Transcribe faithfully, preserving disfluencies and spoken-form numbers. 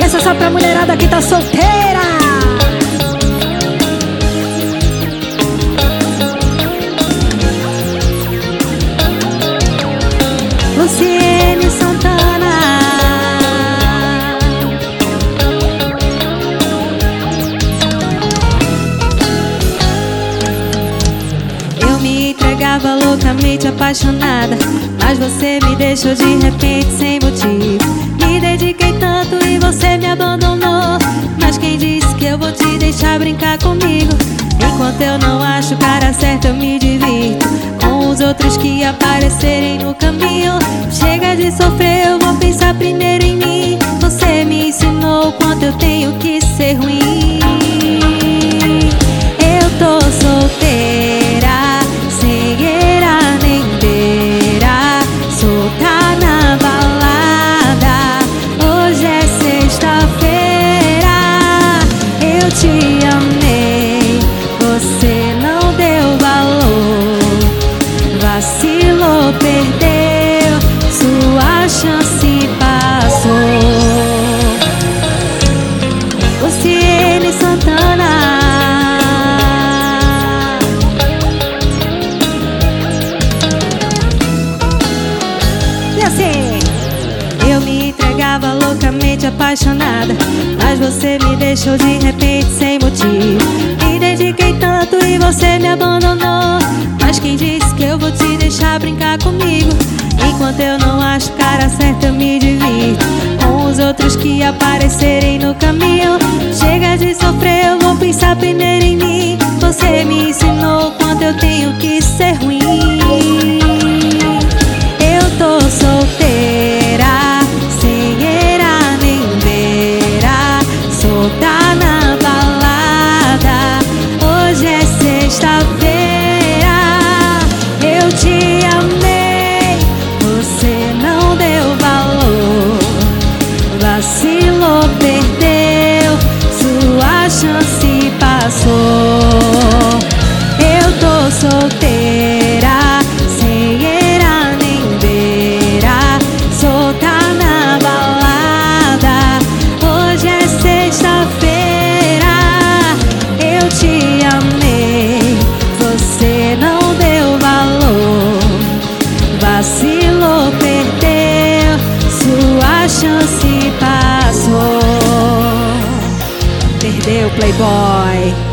Essa é só pra mulherada que tá solteira. Luciene Santana. Eu me entregava loucamente apaixonada, mas você me deixou de repente sem motivo. Me dediquei tanto e você me abandonou, mas quem disse que eu vou te deixar brincar comigo? Enquanto eu não acho o cara certo, eu me divirto com os outros que aparecerem no caminho. Chega de sofrer, eu vou pensar primeiro em mim. Você me ensinou o quanto eu tenho que ser ruim. Eu tô solteira, sem eira nem beira, solta na balada. Hoje é sexta-feira. Eu te amei, você não deu valor, vacilou, perdeu, sua chance passou. Luciene Santana. E assim, eu me entregava loucamente apaixonada, mas você me deixou de repente sem motivo. Me dediquei tanto e você me abandonou, mas quem disse que eu vou te deixar brincar comigo? Enquanto eu não acho o cara certo, eu me divirto com os outros que aparecerem no caminho. Chega de sofrer, eu vou pensar primeiro em mim. Você me ensinou o quanto eu tenho que ser ruim. Eu tô solteira, sem eira nem beira, solta na balada. Hoje é sexta-feira. Eu te amei, você não deu valor, vacilou, perdeu, sua chance passou. Eu tô solteira, sem eira nem beira, solta na balada. Hoje é sexta-feira. Eu te amei, você não deu valor, vacilou, perdeu, sua chance passou. Perdeu, playboy.